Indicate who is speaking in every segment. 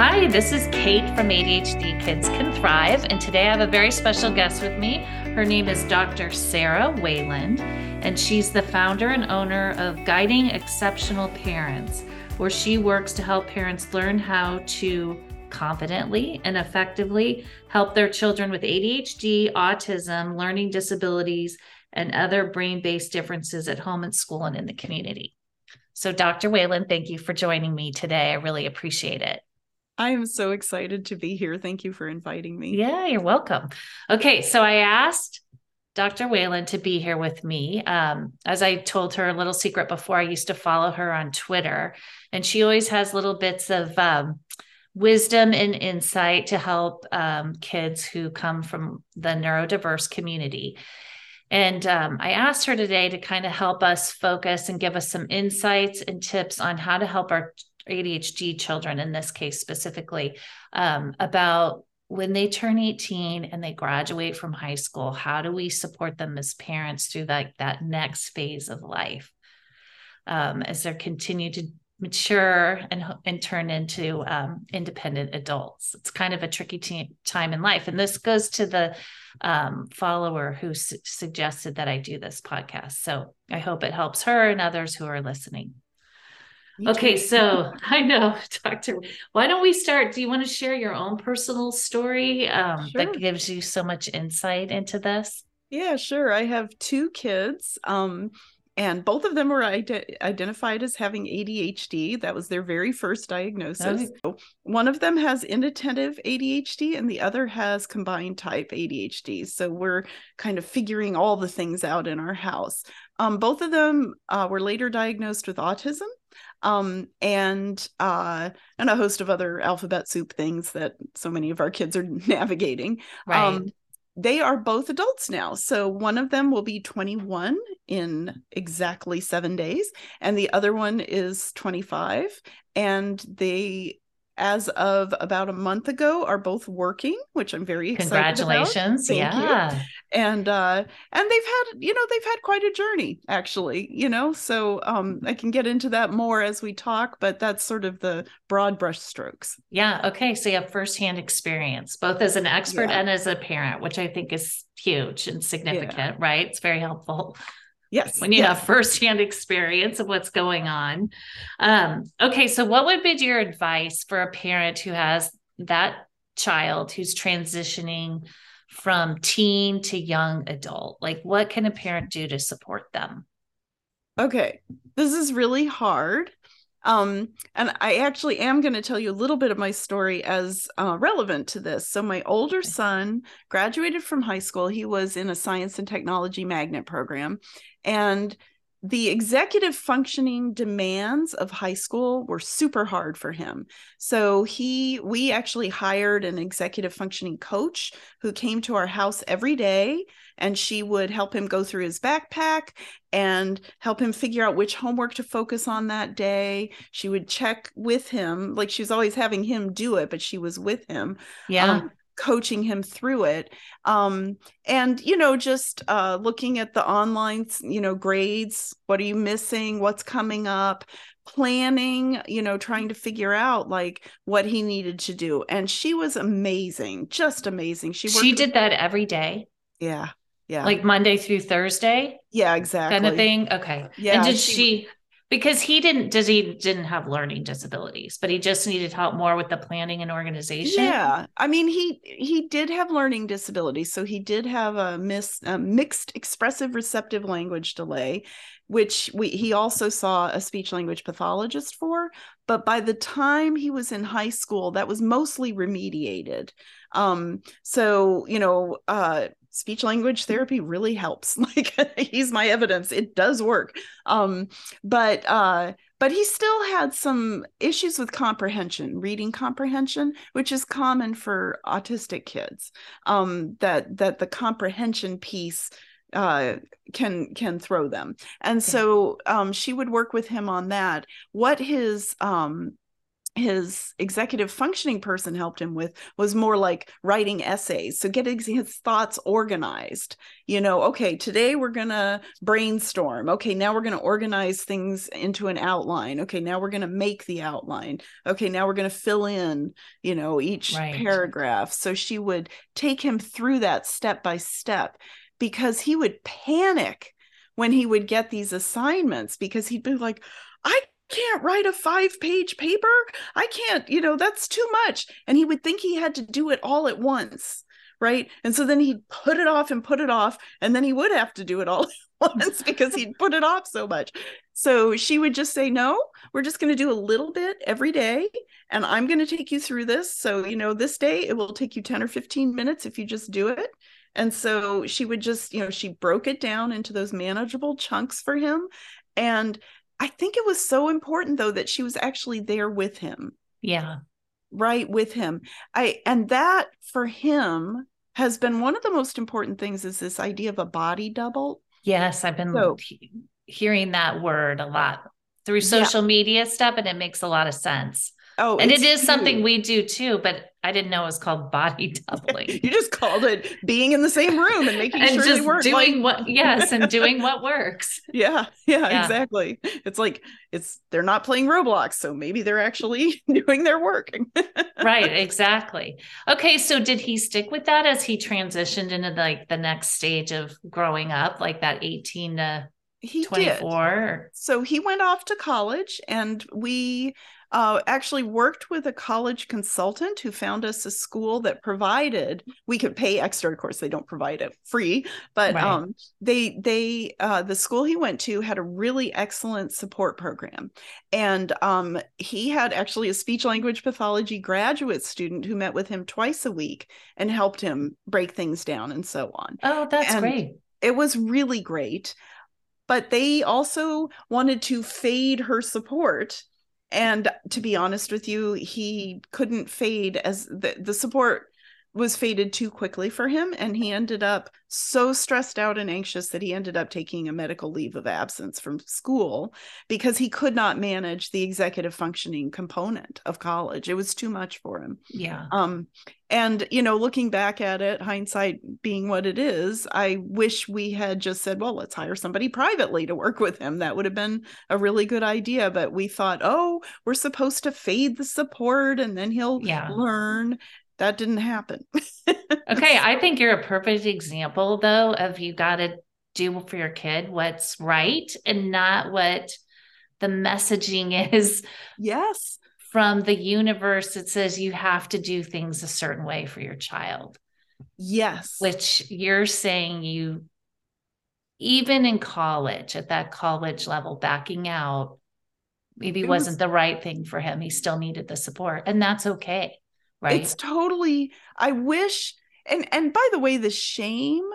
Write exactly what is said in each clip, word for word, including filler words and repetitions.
Speaker 1: Hi, this is Kate from A D H D Kids Can Thrive, and today I have a very special guest with me. Her name is Doctor Sarah Wayland, and she's the founder and owner of Guiding Exceptional Parents, where she works to help parents learn how to confidently and effectively help their children with A D H D, autism, learning disabilities, and other brain-based differences at home, at school, and in the community. So, Doctor Wayland, thank you for joining me today. I really appreciate it.
Speaker 2: I am so excited to be here. Thank you for inviting me.
Speaker 1: Yeah, you're welcome. Okay, so I asked Doctor Wayland to be here with me. Um, as I told her a little secret before, I used to follow her on Twitter, and she always has little bits of um, wisdom and insight to help um, kids who come from the neurodiverse community. And um, I asked her today to kind of help us focus and give us some insights and tips on how to help our A D H D children, in this case specifically, um, about when they turn eighteen and they graduate from high school, how do we support them as parents through like that next phase of life um, as they continue to mature and, and turn into um, independent adults. It's kind of a tricky t- time in life. And this goes to the um, follower who su- suggested that I do this podcast. So I hope it helps her and others who are listening.
Speaker 2: Me
Speaker 1: Okay,
Speaker 2: too.
Speaker 1: so I know, Doctor, why don't we start? Do you want to share your own personal story um,
Speaker 2: Sure.
Speaker 1: that gives you so much insight into this?
Speaker 2: Yeah, sure. I have two kids, um, and both of them were ide- identified as having A D H D. That was their very first diagnosis.
Speaker 1: Okay.
Speaker 2: So one of them has inattentive A D H D, and the other has combined type A D H D. So we're kind of figuring all the things out in our house. Um, both of them uh, were later diagnosed with autism. Um, and uh, and a host of other alphabet soup things that so many of our kids are navigating.
Speaker 1: Right.
Speaker 2: Um, they are both adults now. So one of them will be twenty-one in exactly seven days, and the other one is twenty-five. And they, as of about a month ago, are both working, which I'm very excited
Speaker 1: Congratulations.
Speaker 2: about. Thank
Speaker 1: yeah.
Speaker 2: you. And uh, and they've had, you know, they've had quite a journey, actually, you know, so um, I can get into that more as we talk, but that's sort of the broad brush strokes.
Speaker 1: Yeah. Okay. So you have firsthand experience, both as an expert
Speaker 2: Yeah.
Speaker 1: and as a parent, which I think is huge and significant,
Speaker 2: Yeah.
Speaker 1: right? It's very helpful.
Speaker 2: Yes.
Speaker 1: When you
Speaker 2: yes.
Speaker 1: have firsthand experience of what's going on. Um, okay. So what would be your advice for a parent who has that child who's transitioning from teen to young adult? Like, what can a parent do to support them?
Speaker 2: Okay. This is really hard. Um, and I actually am going to tell you a little bit of my story as uh, relevant to this. So my older
Speaker 1: Okay.
Speaker 2: son graduated from high school. He was in a science and technology magnet program. And the executive functioning demands of high school were super hard for him. So he, we actually hired an executive functioning coach who came to our house every day, and she would help him go through his backpack and help him figure out which homework to focus on that day. She would check with him, like she was always having him do it, but she was with him.
Speaker 1: Yeah.
Speaker 2: Um, coaching him through it. Um, and, you know, just uh, looking at the online, you know, grades, what are you missing? What's coming up? Planning, you know, trying to figure out like what he needed to do. And she was amazing, just amazing. She,
Speaker 1: She
Speaker 2: worked
Speaker 1: did
Speaker 2: with-
Speaker 1: that every day.
Speaker 2: Yeah. Yeah.
Speaker 1: Like Monday through Thursday?
Speaker 2: Yeah, exactly.
Speaker 1: Kind of thing. Okay.
Speaker 2: Yeah.
Speaker 1: And did
Speaker 2: she,
Speaker 1: she, because he didn't, does he didn't have learning disabilities, but he just needed help more with the planning and organization?
Speaker 2: Yeah. I mean, he he did have learning disabilities. So he did have a, mis, a mixed expressive receptive language delay, which we he also saw a speech language pathologist for. But by the time he was in high school, that was mostly remediated. Um, so, you know, uh, speech language therapy really helps. Like he's my evidence. It does work. Um, but uh, but he still had some issues with comprehension, reading comprehension, which is common for autistic kids. Um, that that the comprehension piece uh, can can throw them. And so um, she would work with him on that. What his um, his executive functioning person helped him with was more like writing essays. So getting his thoughts organized, you know, okay, today we're going to brainstorm. Okay, now we're going to organize things into an outline. Okay, now we're going to make the outline. Okay, now we're going to fill in, you know, each
Speaker 1: Right.
Speaker 2: paragraph. So she would take him through that step by step, because he would panic when he would get these assignments, because he'd be like, I can't write a five page paper. I can't, you know, that's too much. And he would think he had to do it all at once. Right. And so then he'd put it off and put it off. And then he would have to do it all at once because he'd put it off so much. So she would just say, no, we're just going to do a little bit every day. And I'm going to take you through this. So, you know, this day it will take you ten or fifteen minutes if you just do it. And so she would just, you know, she broke it down into those manageable chunks for him. And I think it was so important, though, that she was actually there with him.
Speaker 1: Yeah.
Speaker 2: Right with him. I and that for him has been one of the most important things, is this idea of a body double.
Speaker 1: Yes, I've been
Speaker 2: So,
Speaker 1: he- hearing that word a lot through social yeah. media stuff, and it makes a lot of sense.
Speaker 2: Oh,
Speaker 1: and it is huge. Something we do too, but I didn't know it was called body doubling.
Speaker 2: You just called it being in the same room and making
Speaker 1: and
Speaker 2: sure
Speaker 1: just
Speaker 2: they work.
Speaker 1: Doing
Speaker 2: like...
Speaker 1: what, yes, and doing what works.
Speaker 2: Yeah, yeah, yeah, exactly. It's like it's they're not playing Roblox, so maybe they're actually doing their work.
Speaker 1: Right, exactly. Okay, so did he stick with that as he transitioned into like the next stage of growing up, like that eighteen to
Speaker 2: he
Speaker 1: twenty-four?
Speaker 2: Did. So he went off to college, and we Uh, actually worked with a college consultant who found us a school that provided, we could pay extra, of course they don't provide it free, but right. um, they, they uh, the school he went to had a really excellent support program. And um, he had actually a speech language pathology graduate student who met with him twice a week and helped him break things down and so on.
Speaker 1: Oh, that's
Speaker 2: and
Speaker 1: great.
Speaker 2: It was really great. But they also wanted to fade her support. And to be honest with you, he couldn't fade, as the, the support was faded too quickly for him. And he ended up so stressed out and anxious that he ended up taking a medical leave of absence from school because he could not manage the executive functioning component of college. It was too much for him.
Speaker 1: Yeah.
Speaker 2: Um, and, you know, looking back at it, hindsight being what it is, I wish we had just said, well, let's hire somebody privately to work with him. That would have been a really good idea. But we thought, oh, we're supposed to fade the support and then he'll yeah. learn. That didn't happen.
Speaker 1: Okay. I think you're a perfect example, though, of you got to do for your kid what's right and not what the messaging is.
Speaker 2: Yes.
Speaker 1: From the universe that says you have to do things a certain way for your child.
Speaker 2: Yes.
Speaker 1: Which you're saying you, even in college, at that college level, backing out maybe it wasn't was, the right thing for him. He still needed the support, and that's okay. Right.
Speaker 2: It's totally, I wish, and, and by the way, the shame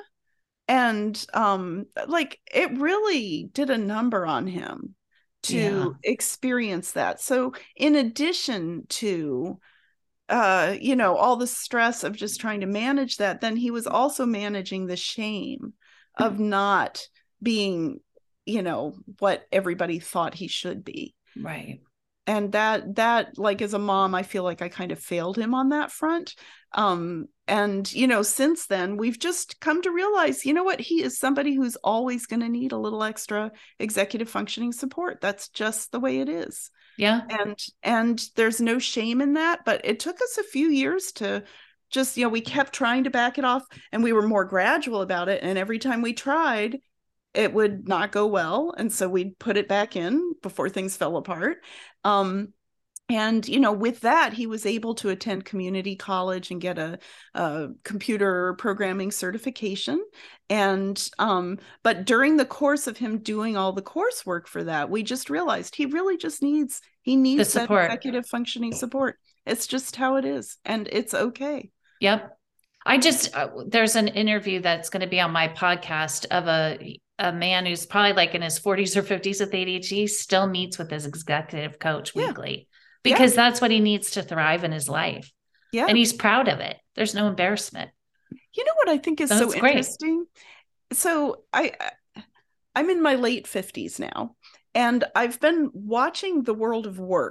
Speaker 2: and um, like it really did a number on him to yeah. experience that. So in addition to, uh, you know, all the stress of just trying to manage that, then he was also managing the shame of not being, you know, what everybody thought he should be.
Speaker 1: Right.
Speaker 2: And that, that like, as a mom, I feel like I kind of failed him on that front. Um, and, you know, since then, we've just come to realize, you know what, he is somebody who's always going to need a little extra executive functioning support. That's just the way it is.
Speaker 1: Yeah.
Speaker 2: And, and there's no shame in that, but it took us a few years to just, you know, we kept trying to back it off and we were more gradual about it. And every time we tried, it would not go well. And so we'd put it back in before things fell apart. Um, and, you know, with that, he was able to attend community college and get a, a computer programming certification. And, um, but during the course of him doing all the coursework for that, we just realized he really just needs, he needs that executive functioning support. It's just how it is. And it's okay.
Speaker 1: Yep. I just, uh, there's an interview that's going to be on my podcast of a, a man who's probably like in his forties or fifties with A D H D, still meets with his executive coach yeah. weekly because yeah. that's what he needs to thrive in his life.
Speaker 2: Yeah.
Speaker 1: And he's proud of it. There's no embarrassment.
Speaker 2: You know what I think is so, so interesting? Great. So I, I'm in my late fifties now, and I've been watching the world of work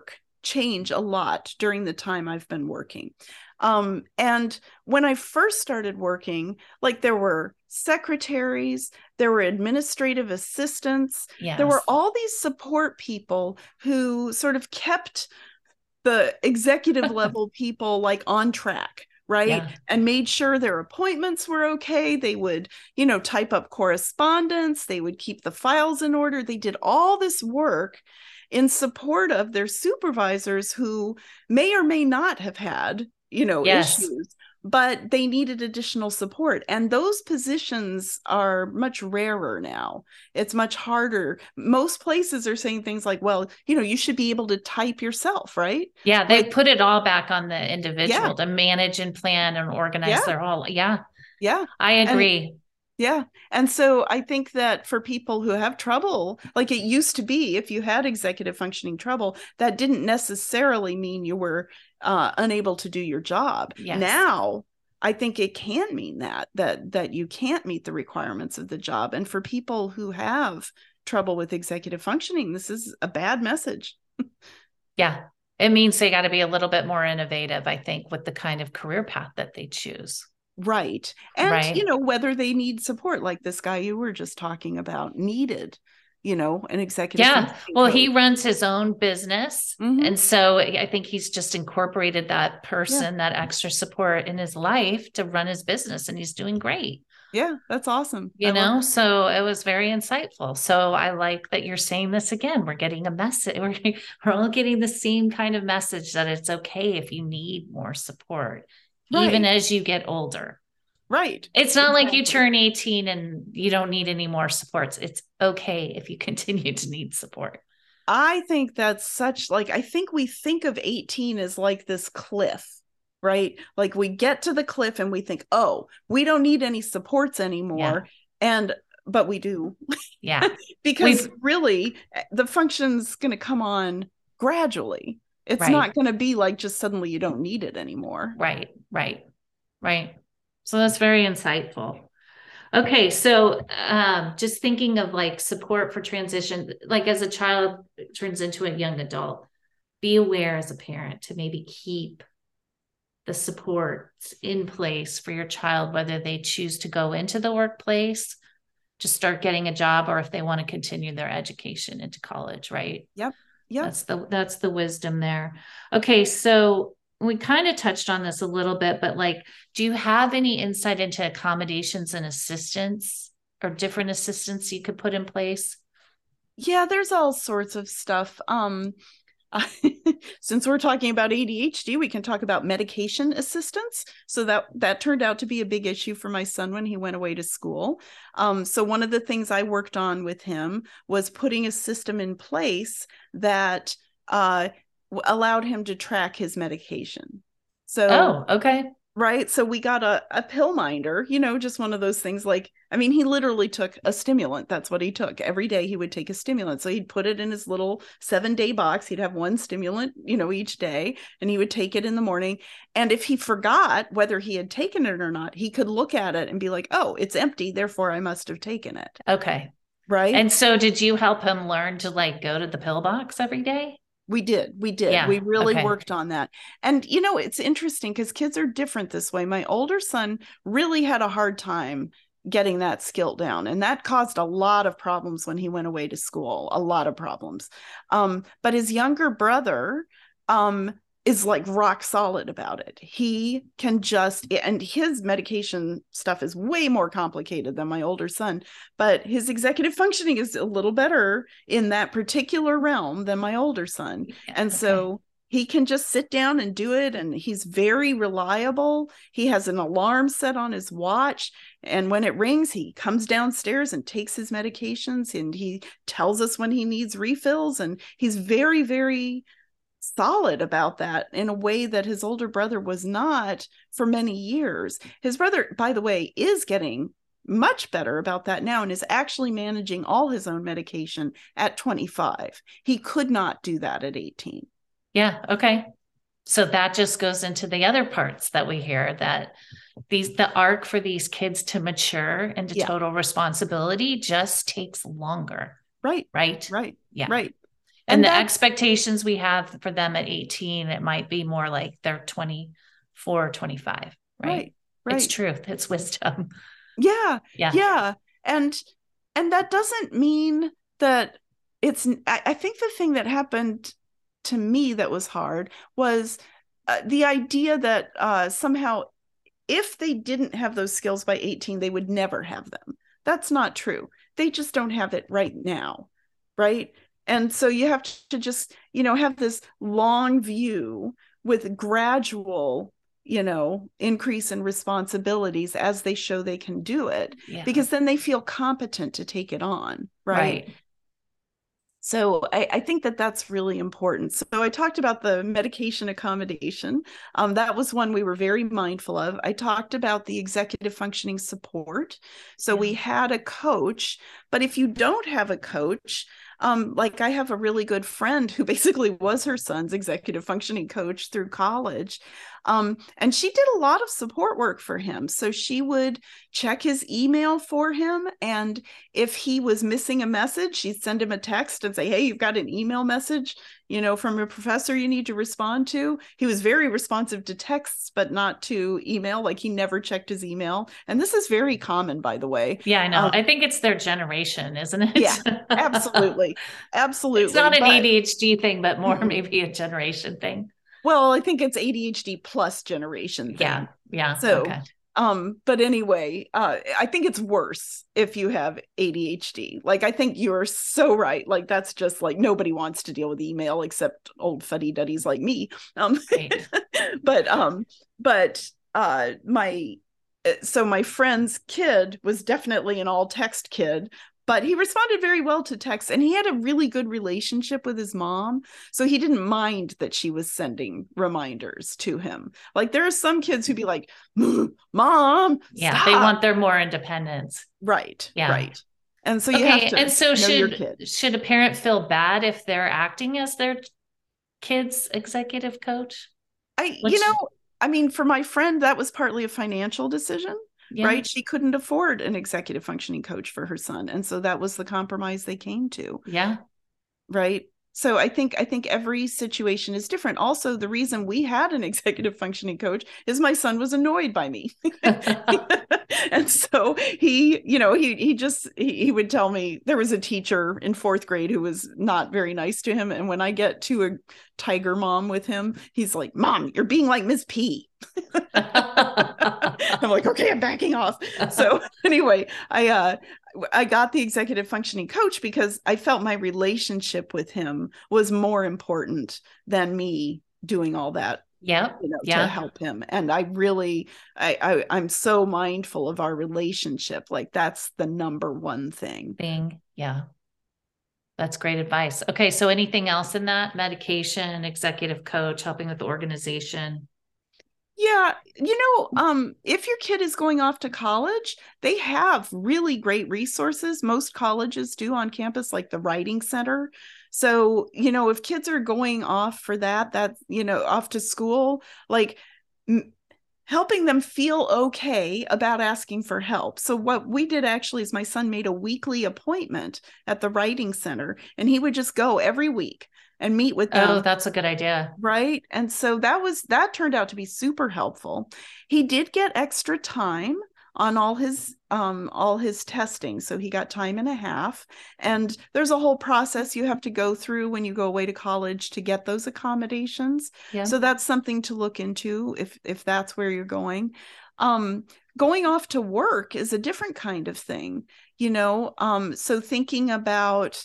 Speaker 2: change a lot during the time I've been working. Um, and when I first started working, like there were secretaries, there were administrative assistants,
Speaker 1: Yes.
Speaker 2: there were all these support people who sort of kept the executive level people like on track, right?
Speaker 1: Yeah.
Speaker 2: And made sure their appointments were okay. They would, you know, type up correspondence. They would keep the files in order. They did all this work in support of their supervisors who may or may not have had, you know,
Speaker 1: Yes.
Speaker 2: issues, but they needed additional support. And those positions are much rarer now. It's much harder. Most places are saying things like, well, you know, you should be able to type yourself, right?
Speaker 1: Yeah. They
Speaker 2: like,
Speaker 1: put it all back on the individual
Speaker 2: yeah.
Speaker 1: to manage and plan and organize
Speaker 2: Yeah.
Speaker 1: their whole. Yeah.
Speaker 2: Yeah.
Speaker 1: I agree.
Speaker 2: And, yeah. And so I think that for people who have trouble, like it used to be, if you had executive functioning trouble, that didn't necessarily mean you were uh, unable to do your job.
Speaker 1: Yes.
Speaker 2: Now, I think it can mean that, that, that you can't meet the requirements of the job. And for people who have trouble with executive functioning, this is a bad message.
Speaker 1: Yeah. It means they got to be a little bit more innovative, I think, with the kind of career path that they choose.
Speaker 2: Right. And,
Speaker 1: right.
Speaker 2: you know, whether they need support, like this guy you were just talking about needed, you know, an executive.
Speaker 1: Yeah. Well,
Speaker 2: coach.
Speaker 1: he runs his own business. Mm-hmm. And so I think he's just incorporated that person, yeah. that extra support in his life to run his business. And he's doing great.
Speaker 2: Yeah, that's awesome.
Speaker 1: You I know, so it was very insightful. So I like that you're saying this again. We're getting a message. We're, we're all getting the same kind of message that it's okay if you need more support. Right. Even as you get older.
Speaker 2: Right.
Speaker 1: It's not exactly. like you turn eighteen and you don't need any more supports. It's okay if you continue to need support.
Speaker 2: I think that's such like, I think we think of eighteen as like this cliff, right? Like we get to the cliff and we think, oh, we don't need any supports anymore. Yeah. And, but we do.
Speaker 1: Yeah.
Speaker 2: Because We've... really the function's going to come on gradually. It's right. not going to be like just suddenly you don't need it anymore.
Speaker 1: Right, right, right. So that's very insightful. Okay, so um, just thinking of like support for transition, like as a child turns into a young adult, be aware as a parent to maybe keep the supports in place for your child, whether they choose to go into the workplace, to start getting a job, or if they want to continue their education into college, right?
Speaker 2: Yep. Yeah,
Speaker 1: that's the that's the wisdom there. Okay, so we kind of touched on this a little bit, but like, do you have any insight into accommodations and assistance or different assistance you could put in place?
Speaker 2: Yeah, there's all sorts of stuff. Um, since we're talking about A D H D, we can talk about medication assistance. So that that turned out to be a big issue for my son when he went away to school. Um, so one of the things I worked on with him was putting a system in place that uh, allowed him to track his medication. So,
Speaker 1: oh, okay.
Speaker 2: Right. So we got a, a pill minder, you know, just one of those things like, I mean, he literally took a stimulant. That's what he took. Every day he would take a stimulant. So he'd put it in his little seven day box. He'd have one stimulant, you know, each day, and he would take it in the morning. And if he forgot whether he had taken it or not, he could look at it and be like, oh, it's empty. Therefore I must have taken it.
Speaker 1: Okay.
Speaker 2: Right.
Speaker 1: And so did you help him learn to like go to the pill box every day?
Speaker 2: We did. We did. Yeah, we really okay. worked on that. And, you know, it's interesting because kids are different this way. My older son really had a hard time getting that skill down. And that caused a lot of problems when he went away to school, a lot of problems. Um, but his younger brother um, is like rock solid about it. He can just, and his medication stuff is way more complicated than my older son, but his executive functioning is a little better in that particular realm than my older son. Yeah, and okay. so he can just sit down and do it. And he's very reliable. He has an alarm set on his watch. And when it rings, he comes downstairs and takes his medications, and he tells us when he needs refills. And he's very, very solid about that in a way that his older brother was not for many years. His brother, by the way, is getting much better about that now and is actually managing all his own medication at twenty-five. He could not do that at eighteen.
Speaker 1: Yeah. Okay. So that just goes into the other parts that we hear, that these, the arc for these kids to mature into yeah. total responsibility just takes longer.
Speaker 2: Right.
Speaker 1: Right.
Speaker 2: Right.
Speaker 1: Yeah.
Speaker 2: Right.
Speaker 1: And,
Speaker 2: and
Speaker 1: the
Speaker 2: that's
Speaker 1: expectations we have for them at eighteen, it might be more like they're twenty-four, twenty-five, right?
Speaker 2: right, right.
Speaker 1: It's truth. It's wisdom.
Speaker 2: Yeah.
Speaker 1: Yeah.
Speaker 2: Yeah. And, and that doesn't mean that it's, I, I think the thing that happened to me that was hard was uh, the idea that uh, somehow if they didn't have those skills by eighteen, they would never have them. That's not true. They just don't have it right now. Right. And so you have to just, you know, have this long view with gradual, you know, increase in responsibilities as they show they can do it,
Speaker 1: Yeah.
Speaker 2: because then they feel competent to take it on. Right.
Speaker 1: Right.
Speaker 2: So I, I think that that's really important. So I talked about the medication accommodation. Um, that was one we were very mindful of. I talked about the executive functioning support. So
Speaker 1: Yeah.
Speaker 2: we had a coach, but if you don't have a coach, um, like I have a really good friend who basically was her son's executive functioning coach through college. Um, and she did a lot of support work for him. So she would check his email for him. And if he was missing a message, she'd send him a text and say, hey, you've got an email message, you know, from your professor you need to respond to. He was very responsive to texts, but not to email. Like he never checked his email. And this is very common, by the way.
Speaker 1: Yeah, I know.
Speaker 2: Um,
Speaker 1: I think it's their generation, isn't it?
Speaker 2: Yeah, absolutely. Absolutely.
Speaker 1: It's not an
Speaker 2: but,
Speaker 1: A D H D thing, but more maybe a generation thing.
Speaker 2: Well, I think it's A D H D plus generation thing.
Speaker 1: Yeah. Yeah.
Speaker 2: So,
Speaker 1: okay.
Speaker 2: um, but anyway, uh, I think it's worse if you have A D H D. Like, I think you're so right. Like, that's just like nobody wants to deal with email except old fuddy-duddies like me. Um,
Speaker 1: Right.
Speaker 2: but, um, but, uh, my, so my friend's kid was definitely an all text kid, but he responded very well to text, and he had a really good relationship with his mom. So he didn't mind that she was sending reminders to him. Like there are some kids who'd be like, Mom,
Speaker 1: yeah,
Speaker 2: stop.
Speaker 1: They want their more independence.
Speaker 2: Right.
Speaker 1: Yeah.
Speaker 2: Right. And so you
Speaker 1: okay,
Speaker 2: have to
Speaker 1: and so
Speaker 2: know
Speaker 1: should,
Speaker 2: your kid.
Speaker 1: Should a parent feel bad if they're acting as their kid's executive coach?
Speaker 2: I,
Speaker 1: Which,
Speaker 2: you know, I mean, for my friend, that was partly a financial decision. Yeah. Right. She couldn't afford an executive functioning coach for her son. And so that was the compromise they came to.
Speaker 1: Yeah.
Speaker 2: Right. So I think I think every situation is different. Also, the reason we had an executive functioning coach is my son was annoyed by me. And so he, you know, he he just he, he would tell me there was a teacher in fourth grade who was not very nice to him. And when I get to a tiger mom with him, he's like, Mom, you're being like Miss P. I'm like, okay, I'm backing off. So anyway, I uh I got the executive functioning coach because I felt my relationship with him was more important than me doing all that.
Speaker 1: Yeah,
Speaker 2: you know,
Speaker 1: yeah.
Speaker 2: to help him. And I really, I, I, I'm so mindful of our relationship. Like that's the number one thing.
Speaker 1: Thing. Yeah. That's great advice. Okay. So anything else in that? Medication, executive coach, helping with the organization?
Speaker 2: Yeah. You know, um, if your kid is going off to college, they have really great resources. Most colleges do on campus, like the Writing Center. So, you know, if kids are going off for that, that, you know, off to school, like m- helping them feel okay about asking for help. So what we did actually is my son made a weekly appointment at the Writing Center, and he would just go every week and meet with them.
Speaker 1: Oh, that's a good idea.
Speaker 2: Right. And so that was, that turned out to be super helpful. He did get extra time on all his, um, all his testing. So he got time and a half, and there's a whole process you have to go through when you go away to college to get those accommodations. Yeah. So that's something to look into if, if that's where you're going. Um, going off to work is a different kind of thing, you know? Um, so thinking about,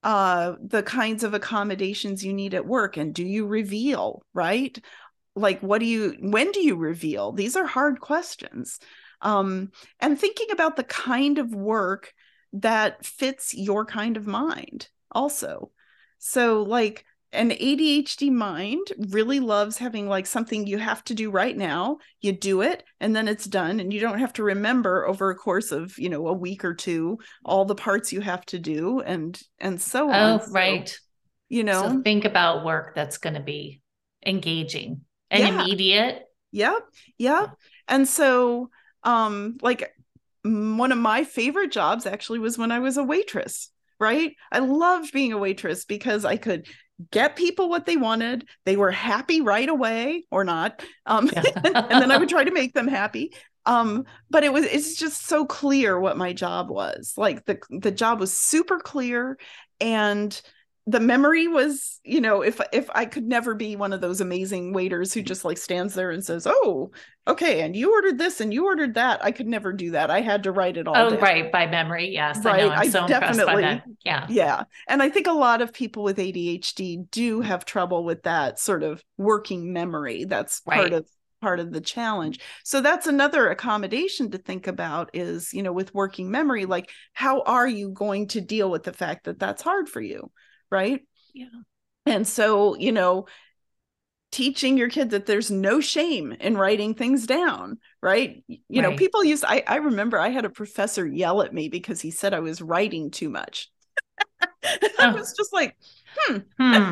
Speaker 2: uh the kinds of accommodations you need at work, and do you reveal, right? Like what do you when do you reveal? These are hard questions. Um and thinking about the kind of work that fits your kind of mind also. So like an A D H D mind really loves having like something you have to do right now. You do it and then it's done, and you don't have to remember over a course of, you know, a week or two, all the parts you have to do and, and so on.
Speaker 1: Oh, right.
Speaker 2: So, you know,
Speaker 1: so think about work that's going to be engaging and yeah. immediate.
Speaker 2: Yep. Yep. And so, um, like one of my favorite jobs actually was when I was a waitress. right? I loved being a waitress because I could get people what they wanted. They were happy right away or not. Um,
Speaker 1: Yeah.
Speaker 2: and then I would try to make them happy. Um, but it was, it's just so clear what my job was. Like the, the job was super clear, and the memory was, you know, if, if I could never be one of those amazing waiters who just like stands there and says, oh, okay, and you ordered this and you ordered that. I could never do that. I had to write it all
Speaker 1: Oh,
Speaker 2: down.
Speaker 1: right. By memory. Yes.
Speaker 2: Right.
Speaker 1: I know. I'm
Speaker 2: I
Speaker 1: so impressed by
Speaker 2: definitely,
Speaker 1: that. Yeah.
Speaker 2: yeah. And I think a lot of people with A D H D do have trouble with that sort of working memory. That's part
Speaker 1: Right.
Speaker 2: of part of the challenge. So that's another accommodation to think about is, you know, with working memory, like how are you going to deal with the fact that that's hard for you? Right.
Speaker 1: Yeah.
Speaker 2: And so, you know, teaching your kid that there's no shame in writing things down, right? You
Speaker 1: right.
Speaker 2: know, people used, I, I remember I had a professor yell at me because he said I was writing too much. Oh. I was just like, hmm, hmm.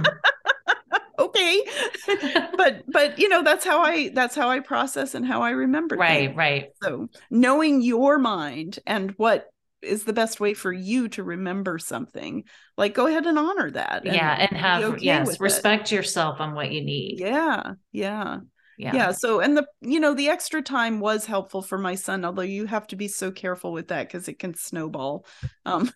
Speaker 2: Okay. but, but, you know, that's how I, that's how I process and how I remember
Speaker 1: right,
Speaker 2: things.
Speaker 1: Right.
Speaker 2: So knowing your mind and what is the best way for you to remember something, like go ahead and honor that. And
Speaker 1: yeah. And have,
Speaker 2: okay
Speaker 1: yes, respect
Speaker 2: it.
Speaker 1: yourself on what you need.
Speaker 2: Yeah. Yeah.
Speaker 1: Yeah.
Speaker 2: Yeah. So, and the, you know, the extra time was helpful for my son, although you have to be so careful with that because it can snowball. Um,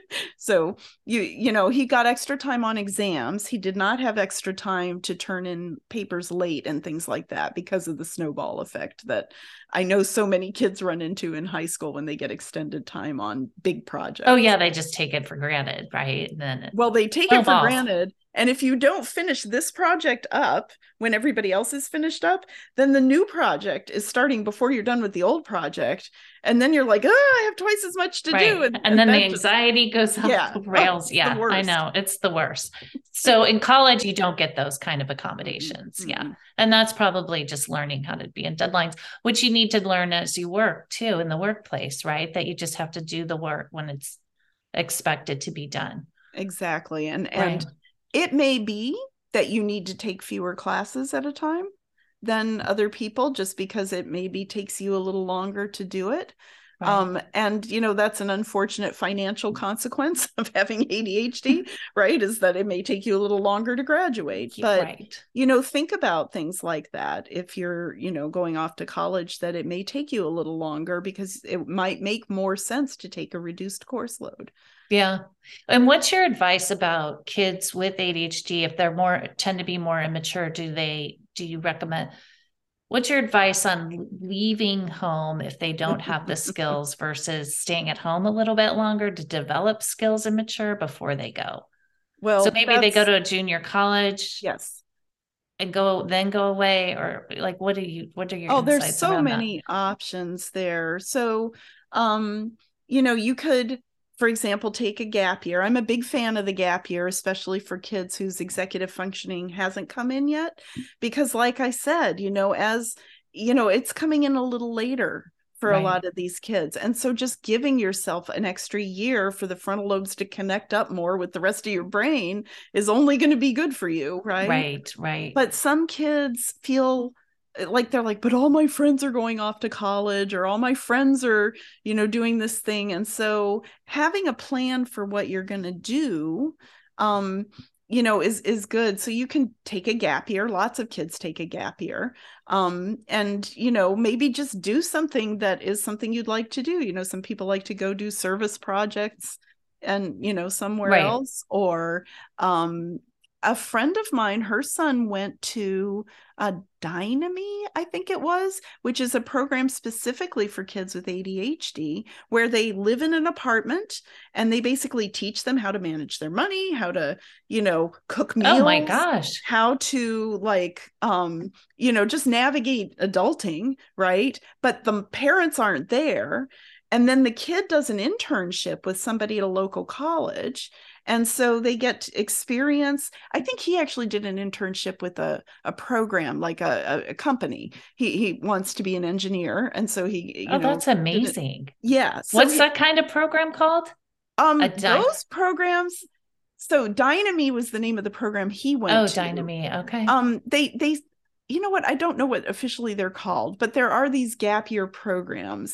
Speaker 2: so you, you know, he got extra time on exams. He did not have extra time to turn in papers late and things like that because of the snowball effect that I know so many kids run into in high school when they get extended time on big projects.
Speaker 1: Oh yeah. They just take it for granted. Right. And then
Speaker 2: well, they take it for granted. And if you don't finish this project up when everybody else is finished up, then the new project is starting before you're done with the old project. And then you're like, oh, I have twice as much to
Speaker 1: right.
Speaker 2: do.
Speaker 1: And, and, and then the anxiety just, goes off
Speaker 2: yeah.
Speaker 1: the rails.
Speaker 2: Oh,
Speaker 1: yeah, I know. It's the worst. So in college, you don't get those kind of accommodations. Mm-hmm. Yeah. And that's probably just learning how to be in deadlines, which you need to learn as you work too in the workplace, right? That you just have to do the work when it's expected to be done.
Speaker 2: Exactly. And,
Speaker 1: right.
Speaker 2: and it may be that you need to take fewer classes at a time than other people, just because it maybe takes you a little longer to do it. Right. Um, and, you know, that's an unfortunate financial consequence of having A D H D, right? Is that it may take you a little longer to graduate. But,
Speaker 1: right.
Speaker 2: you know, think about things like that. If you're, you know, going off to college, that it may take you a little longer because it might make more sense to take a reduced course load.
Speaker 1: Yeah. And what's your advice about kids with A D H D? If they're more tend to be more immature, do they, do you recommend, what's your advice on leaving home if they don't have the skills versus staying at home a little bit longer to develop skills and mature before they go? Well, so maybe they go to a junior college.
Speaker 2: Yes.
Speaker 1: And go, then go away, or like, what do you, what are your
Speaker 2: oh,
Speaker 1: insights
Speaker 2: there's so many
Speaker 1: that?
Speaker 2: options there. So, um, you know, you could, for example, take a gap year. I'm a big fan of the gap year, especially for kids whose executive functioning hasn't come in yet. Because like I said, you know, as, you know, it's coming in a little later for right. a lot of these kids. And so just giving yourself an extra year for the frontal lobes to connect up more with the rest of your brain is only going to be good for you, right?
Speaker 1: Right, right.
Speaker 2: But some kids feel like they're like, but all my friends are going off to college, or all my friends are, you know, doing this thing. And so having a plan for what you're going to do, um, you know, is, is good. So you can take a gap year. Lots of kids take a gap year. Um, and, you know, maybe just do something that is something you'd like to do. You know, some people like to go do service projects and, you know, somewhere right. else, or, um, a friend of mine, her son went to a Dynamy, I think it was, which is a program specifically for kids with A D H D, where they live in an apartment and they basically teach them how to manage their money, how to, you know, cook meals.
Speaker 1: Oh my gosh.
Speaker 2: How to like, um, you know, just navigate adulting, right? But the parents aren't there. And then the kid does an internship with somebody at a local college. And so they get experience. I think he actually did an internship with a, a program, like a, a company. He he wants to be an engineer. And so he, you
Speaker 1: oh,
Speaker 2: know,
Speaker 1: that's amazing.
Speaker 2: Yeah. So
Speaker 1: What's
Speaker 2: he,
Speaker 1: that kind of program called?
Speaker 2: Um, dy- those programs. So Dynamy was the name of the program he went
Speaker 1: oh,
Speaker 2: to.
Speaker 1: Oh, Dynamy. Okay.
Speaker 2: Um, they, they, you know what? I don't know what officially they're called, but there are these gap year programs.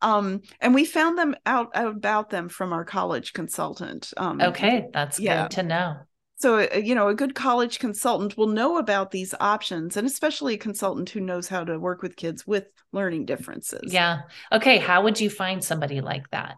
Speaker 2: Um, and we found them out, out about them from our college consultant. Um,
Speaker 1: Okay, that's
Speaker 2: yeah.
Speaker 1: good to know.
Speaker 2: So, uh, you know, a good college consultant will know about these options, and especially a consultant who knows how to work with kids with learning differences.
Speaker 1: Yeah. Okay, how would you find somebody like that?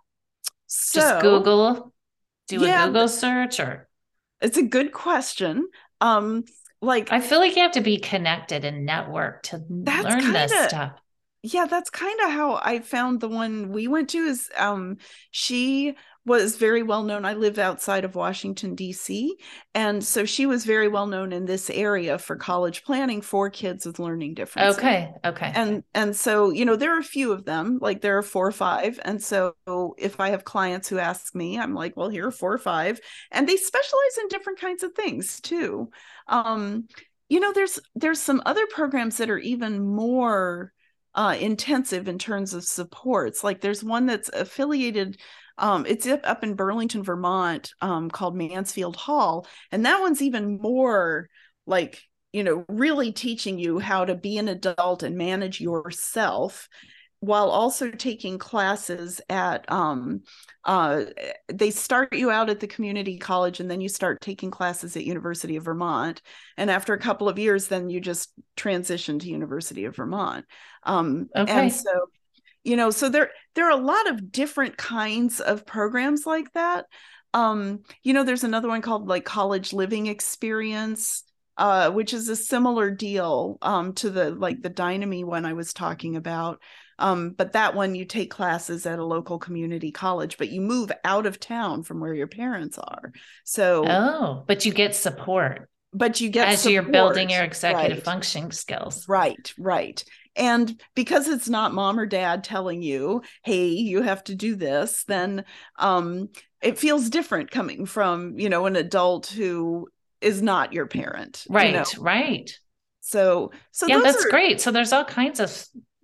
Speaker 1: Just
Speaker 2: So,
Speaker 1: Google, do a
Speaker 2: yeah,
Speaker 1: Google search, or
Speaker 2: it's a good question. Um, like
Speaker 1: I feel like you have to be connected and network to
Speaker 2: that's
Speaker 1: learn
Speaker 2: kind
Speaker 1: this
Speaker 2: of
Speaker 1: stuff.
Speaker 2: yeah, that's kind of how I found the one we went to. Is um she was very well known. I live outside of Washington, D C, and so she was very well known in this area for college planning for kids with learning differences.
Speaker 1: Okay, okay.
Speaker 2: And and so, you know, there are a few of them, like there are four or five. And so if I have clients who ask me, I'm like, well, here are four or five. And they specialize in different kinds of things too. Um, you know, there's there's some other programs that are even more uh, intensive in terms of supports. Like there's one that's affiliated, um, it's up, up in Burlington, Vermont, um, called Mansfield Hall. And that one's even more like, you know, really teaching you how to be an adult and manage yourself while also taking classes at, um, uh, they start you out at the community college and then you start taking classes at University of Vermont. And after a couple of years, then you just transition to University of Vermont. Um,
Speaker 1: Okay.
Speaker 2: And so, you know, so there, there are a lot of different kinds of programs like that. Um, you know, there's another one called like College Living Experience, uh, which is a similar deal um, to the like the Dyname one I was talking about. Um, but that one you take classes at a local community college, but you move out of town from where your parents are. So,
Speaker 1: oh, but you get support.
Speaker 2: But you get
Speaker 1: as
Speaker 2: support.
Speaker 1: You're building your executive
Speaker 2: right.
Speaker 1: functioning skills.
Speaker 2: Right, right. And because it's not mom or dad telling you, hey, you have to do this, then um, it feels different coming from, you know, an adult who is not your parent.
Speaker 1: Right,
Speaker 2: you know?
Speaker 1: right.
Speaker 2: So, so
Speaker 1: yeah,
Speaker 2: those
Speaker 1: that's
Speaker 2: are,
Speaker 1: great. So there's all kinds of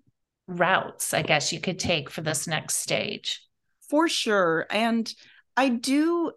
Speaker 1: routes, I guess, you could take for this next stage.
Speaker 2: For sure. And I do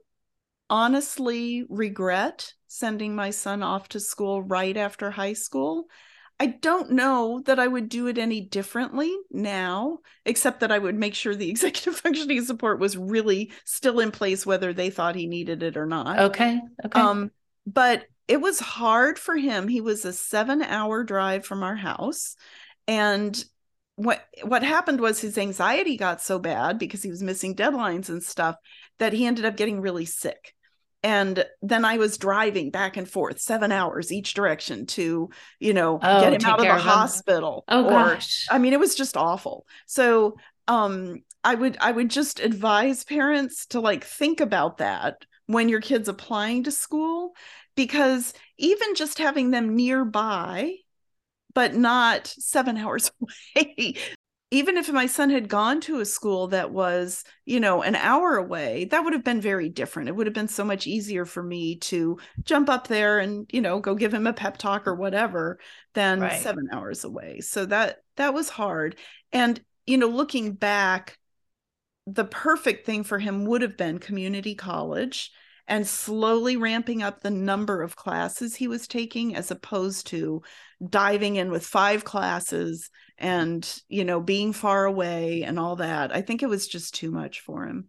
Speaker 2: honestly regret sending my son off to school right after high school. I don't know that I would do it any differently now, except that I would make sure the executive functioning support was really still in place, whether they thought he needed it or not.
Speaker 1: Okay. Okay.
Speaker 2: Um, but it was hard for him. He was a seven hour drive from our house. And what what happened was his anxiety got so bad because he was missing deadlines and stuff that he ended up getting really sick. And then I was driving back and forth seven hours each direction to, you know, oh, get him out of the hospital.
Speaker 1: Oh,
Speaker 2: or,
Speaker 1: gosh.
Speaker 2: I mean, it was just awful. So um, I would I would just advise parents to like think about that when your kid's applying to school, because even just having them nearby, but not seven hours away. Even if my son had gone to a school that was, you know, an hour away, that would have been very different. It would have been so much easier for me to jump up there and, you know, go give him a pep talk or whatever than right. seven hours away. So that that was hard. And, you know, looking back, the perfect thing for him would have been community college and slowly ramping up the number of classes he was taking, as opposed to diving in with five classes and, you know, being far away and all that. I think it was just too much for him.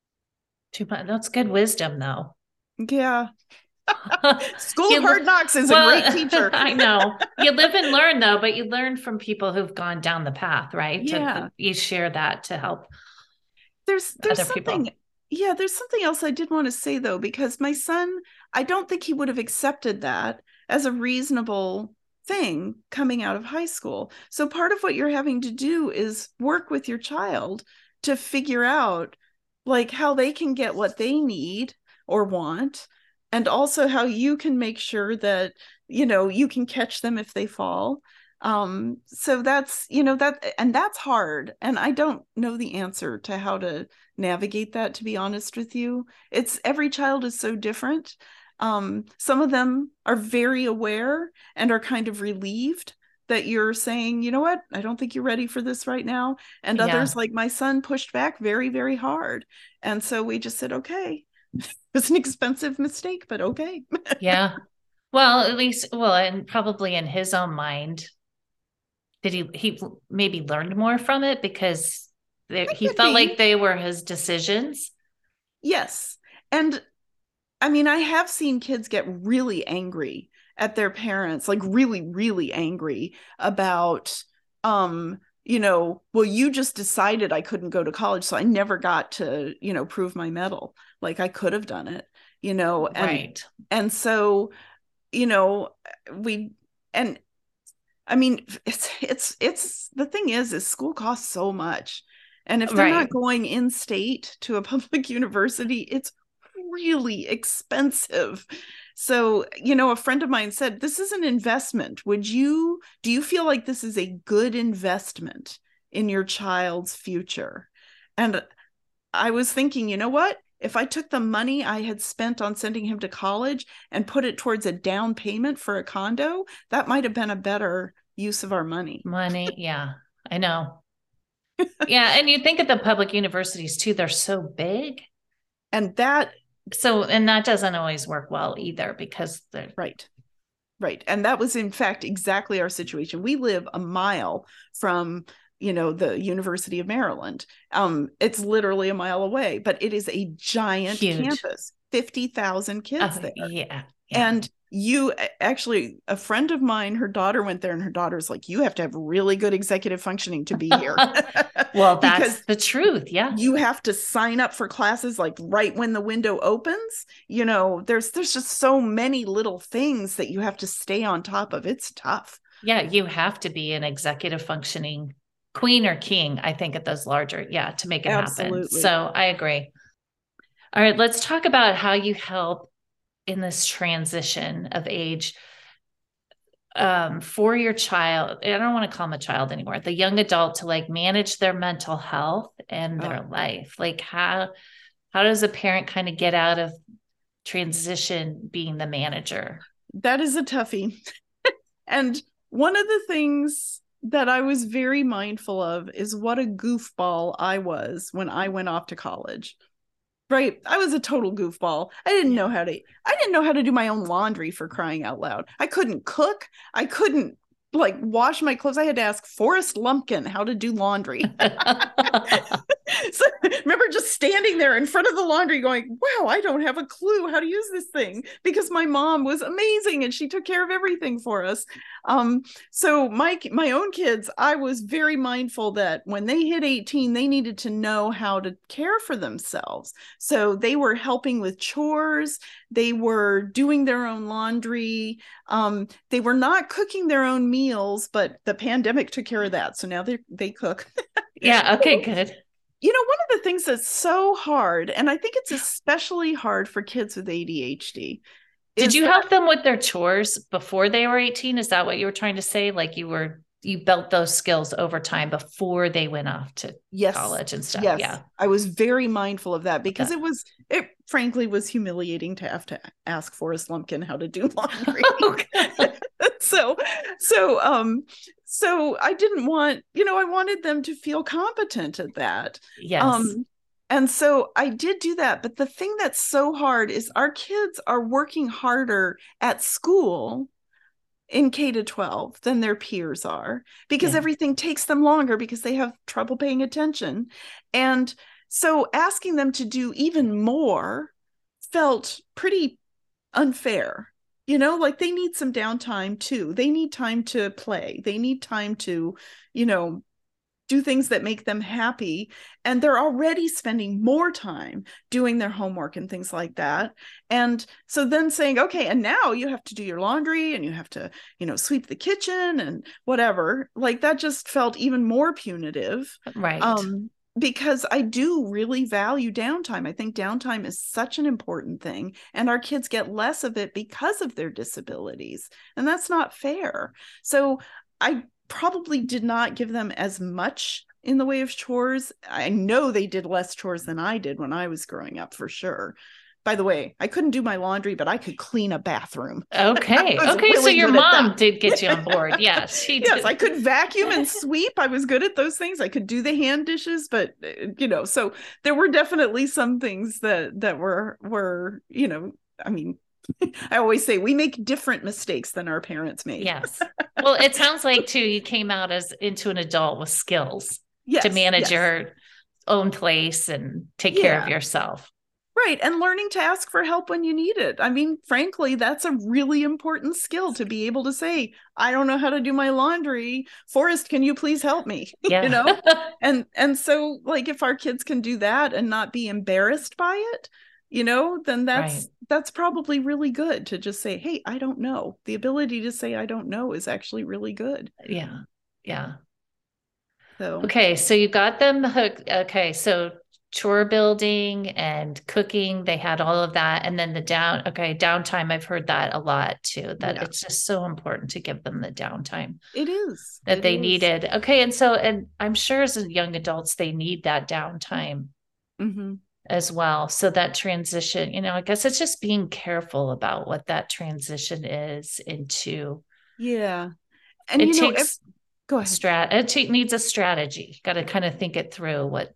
Speaker 1: Too much. That's good wisdom, though.
Speaker 2: Yeah. School of Hard Knocks is well, a great teacher.
Speaker 1: I know. You live and learn, though, but you learn from people who've gone down the path, right?
Speaker 2: Yeah.
Speaker 1: To, you share that to help
Speaker 2: there's there's
Speaker 1: other
Speaker 2: something
Speaker 1: people.
Speaker 2: Yeah, there's something else I did want to say, though, because my son, I don't think he would have accepted that as a reasonable thing coming out of high school. So part of what you're having to do is work with your child to figure out like how they can get what they need or want, and also how you can make sure that, you know, you can catch them if they fall. Um, so that's, you know, that, and that's hard. And I don't know the answer to how to navigate that, to be honest with you. It's every child is so different. Um, some of them are very aware and are kind of relieved that you're saying, you know what, I don't think you're ready for this right now. And others, yeah. like my son, pushed back very, very hard. And so we just said, okay, it's an expensive mistake, but okay.
Speaker 1: Yeah. Well, at least, well, and probably in his own mind, did he, he maybe learned more from it because they,
Speaker 2: It
Speaker 1: he
Speaker 2: could
Speaker 1: felt
Speaker 2: be.
Speaker 1: like they were his decisions.
Speaker 2: Yes. And I mean, I have seen kids get really angry at their parents, like really, really angry about, um, you know, well, you just decided I couldn't go to college, so I never got to, you know, prove my mettle. Like I could have done it, you know, and
Speaker 1: Right.
Speaker 2: and so, you know, we and I mean, it's it's it's the thing is, is school costs so much. And if they're not
Speaker 1: Right.
Speaker 2: going in state to a public university, it's really expensive. So, you know, a friend of mine said, this is an investment. Would you, do you feel like this is a good investment in your child's future? And I was thinking, you know what? If I took the money I had spent on sending him to college and put it towards a down payment for a condo, that might have been a better use of our money.
Speaker 1: Money. Yeah, I know. Yeah. And you think of the public universities too, they're so big.
Speaker 2: And that,
Speaker 1: So, and that doesn't always work well either because they're
Speaker 2: right. Right. And that was, in fact, exactly our situation. We live a mile from, you know, the University of Maryland. Um, it's literally a mile away, but it is a giant
Speaker 1: huge.
Speaker 2: campus, fifty thousand kids
Speaker 1: Oh,
Speaker 2: there.
Speaker 1: yeah. Yeah.
Speaker 2: And you actually, a friend of mine, her daughter went there, and her daughter's like, you have to have really good executive functioning to be here.
Speaker 1: Well, that's
Speaker 2: because
Speaker 1: the truth. Yeah.
Speaker 2: you have to sign up for classes like right when the window opens. You know, there's there's just so many little things that you have to stay on top of. It's tough.
Speaker 1: Yeah. You have to be an executive functioning queen or king, I think, at those larger, yeah, to make it
Speaker 2: Absolutely.
Speaker 1: happen. So I agree. All right. Let's talk about how you help in this transition of age um, for your child. I don't want to call them a child anymore, the young adult, to like manage their mental health and their
Speaker 2: Oh.
Speaker 1: life. Like how, how does a parent kind of get out of transition being the manager?
Speaker 2: That is a toughie. And one of the things that I was very mindful of is what a goofball I was when I went off to college. Right. I was a total goofball. I didn't
Speaker 1: Yeah.
Speaker 2: know how to, I didn't know how to do my own laundry, for crying out loud. I couldn't cook. I couldn't like wash my clothes. I had to ask Forrest Lumpkin how to do laundry. So remember just standing there in front of the laundry going, wow, I don't have a clue how to use this thing, because my mom was amazing and she took care of everything for us. Um, so my, my own kids, I was very mindful that when they hit eighteen, they needed to know how to care for themselves. So they were helping with chores. They were doing their own laundry. Um, they were not cooking their own meals, but the pandemic took care of that. So now they they cook.
Speaker 1: Yeah. Okay, good.
Speaker 2: You know, one of the things that's so hard, and I think it's especially hard for kids with A D H D.
Speaker 1: Did you
Speaker 2: that,
Speaker 1: help them with their chores before they were eighteen? Is that what you were trying to say? Like you were, you built those skills over time before they went off to
Speaker 2: yes,
Speaker 1: college and stuff.
Speaker 2: Yes,
Speaker 1: Yeah.
Speaker 2: I was very mindful of that because
Speaker 1: that.
Speaker 2: it was, it frankly was humiliating to have to ask Forrest Lumpkin how to do laundry. so, so, um, so I didn't want, you know, I wanted them to feel competent at that.
Speaker 1: Yes.
Speaker 2: Um, and so I did do that. But the thing that's so hard is our kids are working harder at school in K to twelve than their peers are, because
Speaker 1: Yeah.
Speaker 2: everything takes them longer because they have trouble paying attention. And so asking them to do even more felt pretty unfair. You know, like they need some downtime too. They need time to play. They need time to, you know, do things that make them happy. And they're already spending more time doing their homework and things like that. And so then saying, okay, and now you have to do your laundry and you have to, you know, sweep the kitchen and whatever, like that just felt even more punitive.
Speaker 1: Right.
Speaker 2: Um, because I do really value downtime. I think downtime is such an important thing, and our kids get less of it because of their disabilities, and that's not fair. So I probably did not give them as much in the way of chores. I know they did less chores than I did when I was growing up, for sure. By the way, I couldn't do my laundry, but I could clean a bathroom.
Speaker 1: Okay. Okay.
Speaker 2: Really
Speaker 1: so your mom
Speaker 2: that.
Speaker 1: did get you on board. Yes. She
Speaker 2: yes,
Speaker 1: did.
Speaker 2: I could vacuum and sweep. I was good at those things. I could do the hand dishes, but you know, so there were definitely some things that that were were, you know, I mean, I always say we make different mistakes than our parents made.
Speaker 1: Yes. Well, it sounds like too, you came out as into an adult with skills
Speaker 2: yes,
Speaker 1: to manage
Speaker 2: yes.
Speaker 1: your own place and take
Speaker 2: Yeah.
Speaker 1: care of yourself.
Speaker 2: Right. And learning to ask for help when you need it. I mean, frankly, that's a really important skill, to be able to say, I don't know how to do my laundry. Forrest, can you please help me?
Speaker 1: Yeah.
Speaker 2: You know? And and so, like, if our kids can do that and not be embarrassed by it, you know, then that's
Speaker 1: Right.
Speaker 2: that's probably really good, to just say, hey, I don't know. The ability to say I don't know is actually really good.
Speaker 1: Yeah. Yeah.
Speaker 2: So
Speaker 1: Okay. So you got them hooked. Okay. So chore building and cooking, they had all of that. And then the down, okay, downtime. I've heard that a lot too, that
Speaker 2: yeah,
Speaker 1: it's just so important to give them the downtime
Speaker 2: it is.
Speaker 1: that
Speaker 2: It
Speaker 1: they
Speaker 2: is.
Speaker 1: needed. Okay. And so, and I'm sure as young adults, they need that downtime
Speaker 2: Mm-hmm.
Speaker 1: as well. So that transition, you know, I guess it's just being careful about what that transition is into.
Speaker 2: Yeah. And
Speaker 1: It
Speaker 2: you know, if,
Speaker 1: takes
Speaker 2: go ahead.
Speaker 1: strat, it t- needs a strategy. Got to kind of think it through what.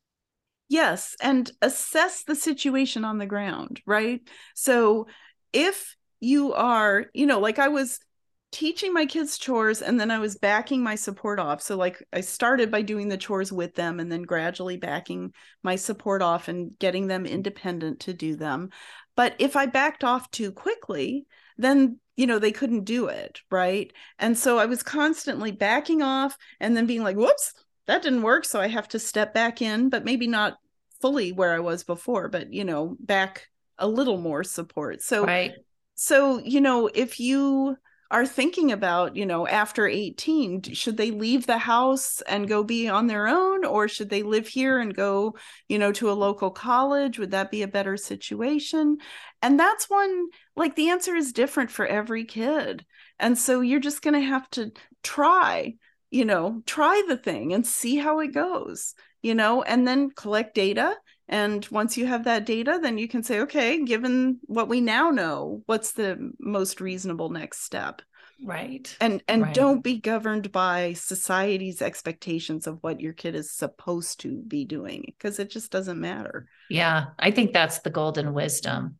Speaker 2: Yes, and assess the situation on the ground, right? So if you are, you know, like I was teaching my kids chores and then I was backing my support off. So like I started by doing the chores with them and then gradually backing my support off and getting them independent to do them. But if I backed off too quickly, then you know they couldn't do it, right? And so I was constantly backing off and then being like, whoops, that didn't work, so I have to step back in, but maybe not fully where I was before, but you know, back a little more support. So
Speaker 1: Right.
Speaker 2: so you know, if you are thinking about, you know, after eighteen, should they leave the house and go be on their own, or should they live here and go, you know, to a local college? Would that be a better situation? And that's one, like, the answer is different for every kid. And so you're just going to have to try, you know, try the thing and see how it goes, you know, and then collect data. And once you have that data, then you can say, okay, given what we now know, what's the most reasonable next step?
Speaker 1: Right.
Speaker 2: And and
Speaker 1: right.
Speaker 2: don't be governed by society's expectations of what your kid is supposed to be doing, because it just doesn't matter.
Speaker 1: Yeah. I think that's the golden wisdom.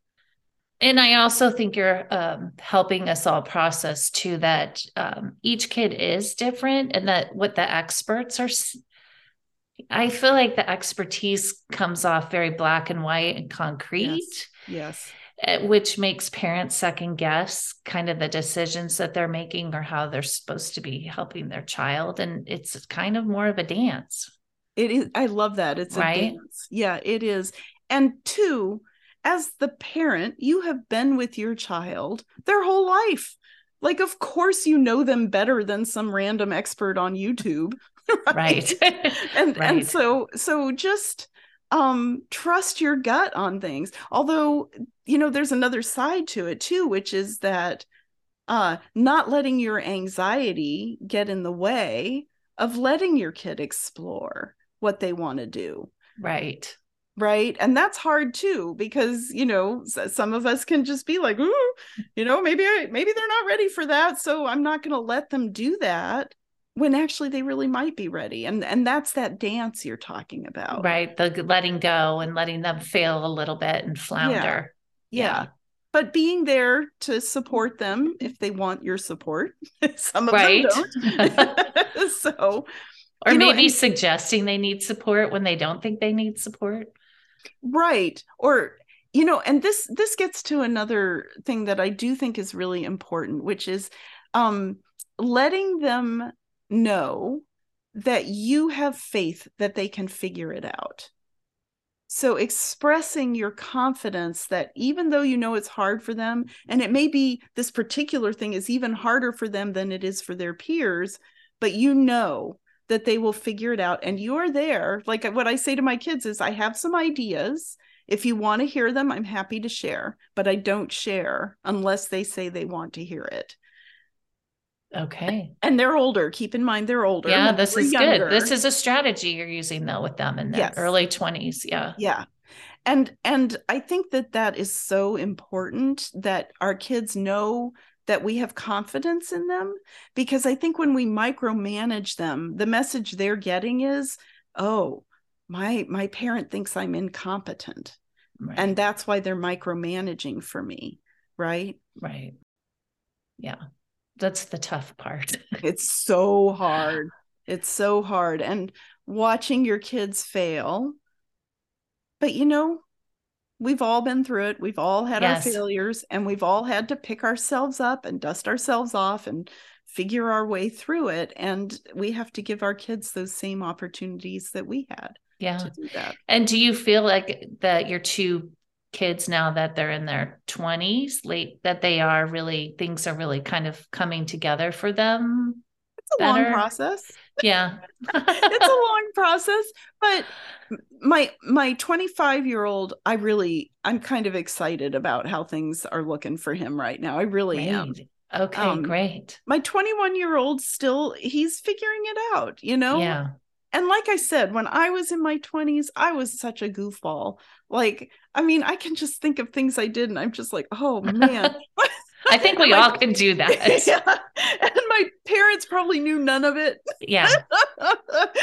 Speaker 1: And I also think you're um, helping us all process too that um, each kid is different, and that what the experts are. I feel like the expertise comes off very black and white and concrete.
Speaker 2: Yes.
Speaker 1: Yes. Which makes parents second guess kind of the decisions that they're making or how they're supposed to be helping their child. And it's kind of more of a dance.
Speaker 2: It is. I love that. It's right? a dance. Yeah, it is. And two, as the parent, you have been with your child their whole life. Like, of course, you know them better than some random expert on YouTube. Right. right. and right. and so so just um trust your gut on things. Although, you know, there's another side to it too, which is that uh not letting your anxiety get in the way of letting your kid explore what they want to do.
Speaker 1: Right.
Speaker 2: Right. And that's hard too, because, you know, some of us can just be like, ooh, you know, maybe I maybe they're not ready for that, so I'm not going to let them do that, when actually they really might be ready. And and that's that dance you're talking about.
Speaker 1: Right. The letting go and letting them fail a little bit and flounder.
Speaker 2: Yeah. Yeah. yeah. But being there to support them if they want your support. Some of right. them don't. So,
Speaker 1: or maybe know, and, suggesting they need support when they don't think they need support.
Speaker 2: Right. Or, you know, and this this gets to another thing that I do think is really important, which is um, letting them know that you have faith that they can figure it out. So expressing your confidence that even though you know it's hard for them, and it may be this particular thing is even harder for them than it is for their peers, but you know that they will figure it out, and you're there. Like what I say to my kids is, I have some ideas. If you want to hear them, I'm happy to share, but I don't share unless they say they want to hear it.
Speaker 1: Okay.
Speaker 2: And they're older. Keep in mind, they're older.
Speaker 1: Yeah, this is younger. Good. This is a strategy you're using though with them in their yes. early twenties. Yeah.
Speaker 2: Yeah. And, and I think that that is so important, that our kids know that we have confidence in them, because I think when we micromanage them, the message they're getting is, oh, my, my parent thinks I'm incompetent. Right. And that's why they're micromanaging for me. Right.
Speaker 1: Right. Yeah. That's the tough part.
Speaker 2: It's so hard. It's so hard. And watching your kids fail. But, you know, we've all been through it. We've all had yes. our failures, and we've all had to pick ourselves up and dust ourselves off and figure our way through it. And we have to give our kids those same opportunities that we had
Speaker 1: yeah.
Speaker 2: to do that.
Speaker 1: And do you feel like that your two kids, now that they're in their twenties, late, that they are really, things are really kind of coming together for them?
Speaker 2: It's a better? long process.
Speaker 1: Yeah.
Speaker 2: It's a long process, but my my twenty-five year old, I really, I'm kind of excited about how things are looking for him right now. I really
Speaker 1: great.
Speaker 2: am.
Speaker 1: Okay, um, great.
Speaker 2: My twenty-one year old still, he's figuring it out, you know?
Speaker 1: Yeah.
Speaker 2: And like I said, when I was in my twenties, I was such a goofball. Like, I mean, I can just think of things I did and I'm just like, oh man.
Speaker 1: I think we my, all can do that.
Speaker 2: Yeah. And my parents probably knew none of it.
Speaker 1: Yeah.
Speaker 2: But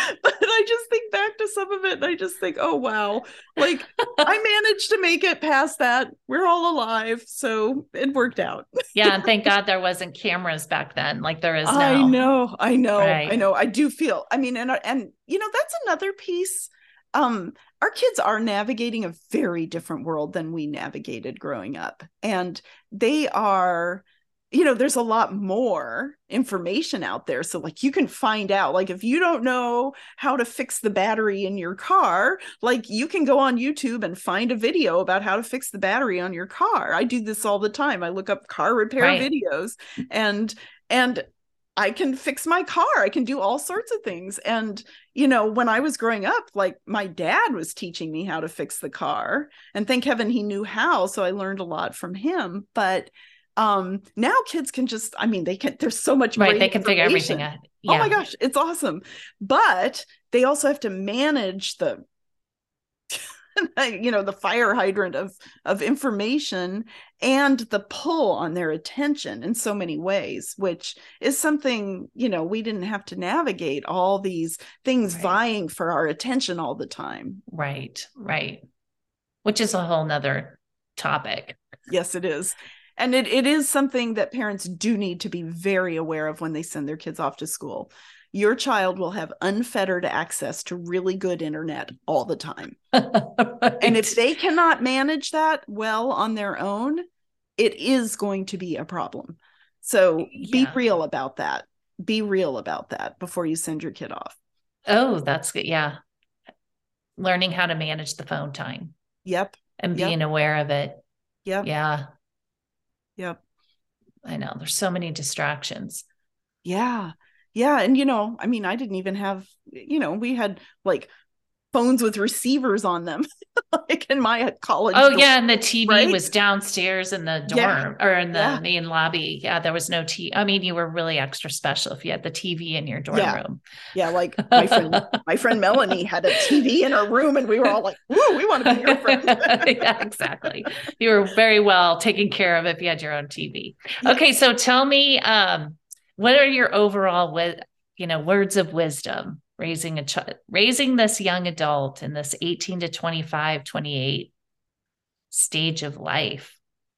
Speaker 2: I just think back to some of it and I just think, oh, wow. Like I managed to make it past that. We're all alive. So it worked out.
Speaker 1: Yeah. And thank God there wasn't cameras back then like there is now.
Speaker 2: I know. I know.
Speaker 1: Right.
Speaker 2: I know. I do feel, I mean, and, and, you know, that's another piece. Um, our kids are navigating a very different world than we navigated growing up. And they are, you know, there's a lot more information out there. So like you can find out, like if you don't know how to fix the battery in your car, like you can go on YouTube and find a video about how to fix the battery on your car. I do this all the time. I look up car repair right. videos and, and I can fix my car. I can do all sorts of things. And, you know, when I was growing up, like my dad was teaching me how to fix the car, and thank heaven he knew how. So I learned a lot from him. But um, now kids can just, I mean, they can, there's so much
Speaker 1: right. They can figure everything out. Yeah.
Speaker 2: Oh my gosh, it's awesome. But they also have to manage the, you know, the fire hydrant of, of information and the pull on their attention in so many ways, which is something, you know, we didn't have to navigate all these things right. vying for our attention all the time.
Speaker 1: Right. Right. Which is a whole nother topic.
Speaker 2: Yes, it is. And it, it is something that parents do need to be very aware of when they send their kids off to school. Your child will have unfettered access to really good internet all the time. Right. And if they cannot manage that well on their own, it is going to be a problem. So yeah. be real about that. Be real about that before you send your kid off.
Speaker 1: Oh, that's good. Yeah. Learning how to manage the phone time.
Speaker 2: Yep.
Speaker 1: And being
Speaker 2: yep.
Speaker 1: aware of it.
Speaker 2: Yep.
Speaker 1: Yeah.
Speaker 2: Yep.
Speaker 1: I know. There's so many distractions.
Speaker 2: Yeah. Yeah. And, you know, I mean, I didn't even have, you know, we had like phones with receivers on them, like in my college.
Speaker 1: Oh,
Speaker 2: dorm,
Speaker 1: yeah. And the T V
Speaker 2: right?
Speaker 1: was downstairs in the dorm yeah. or in the yeah. main lobby. Yeah. There was no T V. I mean, you were really extra special if you had the T V in your dorm
Speaker 2: yeah.
Speaker 1: room.
Speaker 2: Yeah. Like my friend, my friend Melanie had a T V in her room and we were all like, woo, we want to be your friend.
Speaker 1: Yeah, exactly. You were very well taken care of if you had your own T V. Okay. So tell me, um, what are your overall, you know, words of wisdom, raising a child, raising this young adult in this eighteen to twenty-five, twenty-eight stage of life?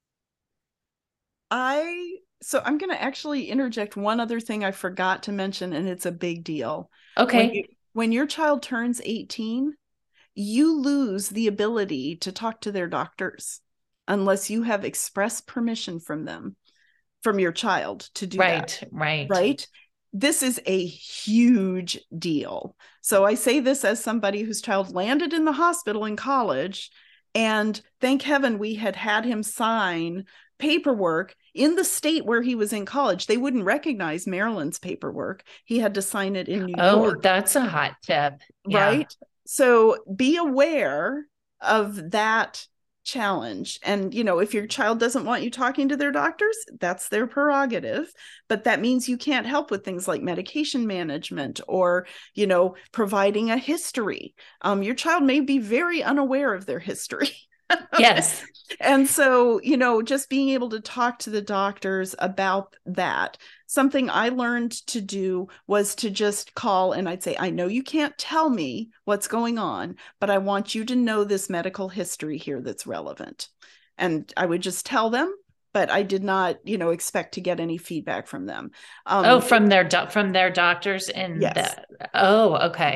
Speaker 2: I, so I'm going to actually interject one other thing I forgot to mention, and it's a big deal.
Speaker 1: Okay.
Speaker 2: When, you, when your child turns eighteen, you lose the ability to talk to their doctors unless you have express permission from them. From your child to do
Speaker 1: right,
Speaker 2: that.
Speaker 1: Right.
Speaker 2: Right. This is a huge deal. So I say this as somebody whose child landed in the hospital in college, and thank heaven we had had him sign paperwork in the state where he was in college. They wouldn't recognize Maryland's paperwork. He had to sign it in New
Speaker 1: oh,
Speaker 2: York.
Speaker 1: Oh, that's a hot tip.
Speaker 2: Right. Yeah. So be aware of that challenge. And, you know, if your child doesn't want you talking to their doctors, that's their prerogative. But that means you can't help with things like medication management or, you know, providing a history. Um, your child may be very unaware of their history.
Speaker 1: Yes.
Speaker 2: And so, you know, just being able to talk to the doctors about that. Something I learned to do was to just call and I'd say, I know you can't tell me what's going on, but I want you to know this medical history here that's relevant. And I would just tell them, but I did not, you know, expect to get any feedback from them.
Speaker 1: Um, oh, from their do- from their doctors and
Speaker 2: yes.
Speaker 1: the- oh, okay.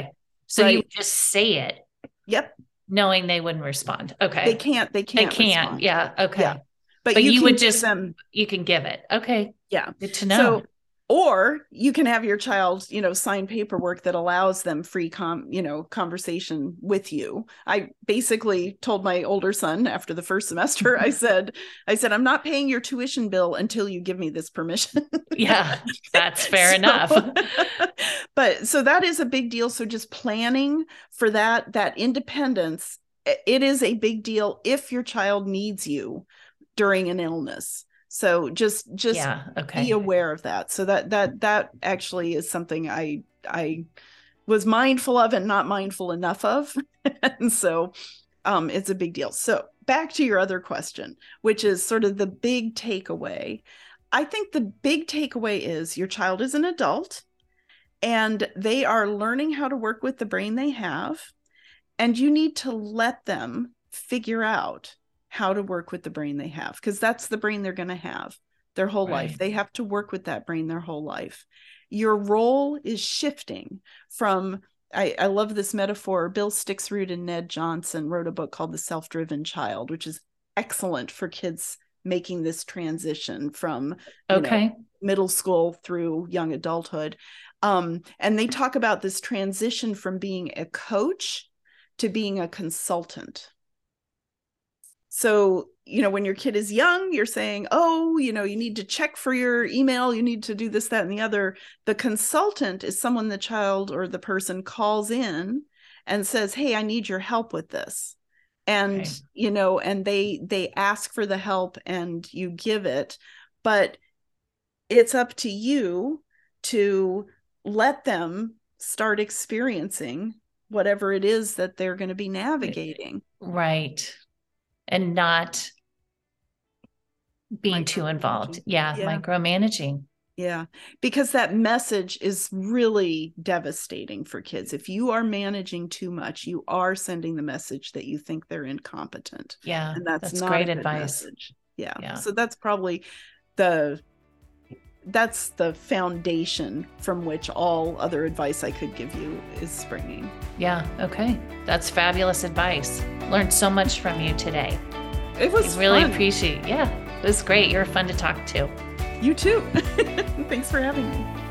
Speaker 1: So
Speaker 2: right.
Speaker 1: you would just say it.
Speaker 2: Yep.
Speaker 1: Knowing they wouldn't respond. Okay.
Speaker 2: They can't, they can't.
Speaker 1: They can't.
Speaker 2: Respond.
Speaker 1: Yeah. Okay.
Speaker 2: Yeah. But,
Speaker 1: but
Speaker 2: you,
Speaker 1: you
Speaker 2: can
Speaker 1: would
Speaker 2: give
Speaker 1: just,
Speaker 2: them,
Speaker 1: you can give it. Okay.
Speaker 2: Yeah.
Speaker 1: Good to know.
Speaker 2: So, or you can have your child, you know, sign paperwork that allows them free com, you know, conversation with you. I basically told my older son after the first semester, I said, I said, I'm not paying your tuition bill until you give me this permission.
Speaker 1: Yeah, that's fair
Speaker 2: so,
Speaker 1: enough.
Speaker 2: But so that is a big deal. So just planning for that, that independence, it is a big deal if your child needs you during an illness. So just just
Speaker 1: yeah, okay.
Speaker 2: be aware of that. So that that that actually is something I I was mindful of and not mindful enough of. And so um, it's a big deal. So back to your other question, which is sort of the big takeaway. I think the big takeaway is your child is an adult and they are learning how to work with the brain they have. And you need to let them figure out how to work with the brain they have, because that's the brain they're going to have their whole
Speaker 1: Right.
Speaker 2: life. They have to work with that brain their whole life. Your role is shifting from, I, I love this metaphor. Bill Stixrud and Ned Johnson wrote a book called The Self-Driven Child, which is excellent for kids making this transition from you
Speaker 1: okay.
Speaker 2: know, middle school through young adulthood. Um, and they talk about this transition from being a coach to being a consultant. So, you know, when your kid is young, you're saying, oh, you know, you need to check for your email. You need to do this, that, and the other. The consultant is someone the child or the person calls in and says, hey, I need your help with this. And, okay. you know, and they, they ask for the help and you give it, but it's up to you to let them start experiencing whatever it is that they're going to be navigating.
Speaker 1: Right. And not being too involved. Yeah, yeah. Micromanaging.
Speaker 2: Yeah. Because that message is really devastating for kids. If you are managing too much, you are sending the message that you think they're incompetent.
Speaker 1: Yeah.
Speaker 2: And that's,
Speaker 1: that's
Speaker 2: not
Speaker 1: great
Speaker 2: a good
Speaker 1: advice.
Speaker 2: Message. Yeah.
Speaker 1: yeah.
Speaker 2: So that's probably the, that's the foundation from which all other advice I could give you is springing.
Speaker 1: Yeah. Okay. That's fabulous advice. Learned so much from you today.
Speaker 2: It was
Speaker 1: I really
Speaker 2: fun.
Speaker 1: appreciate it. Yeah. It was great. You're fun to talk to.
Speaker 2: You too. Thanks for having me.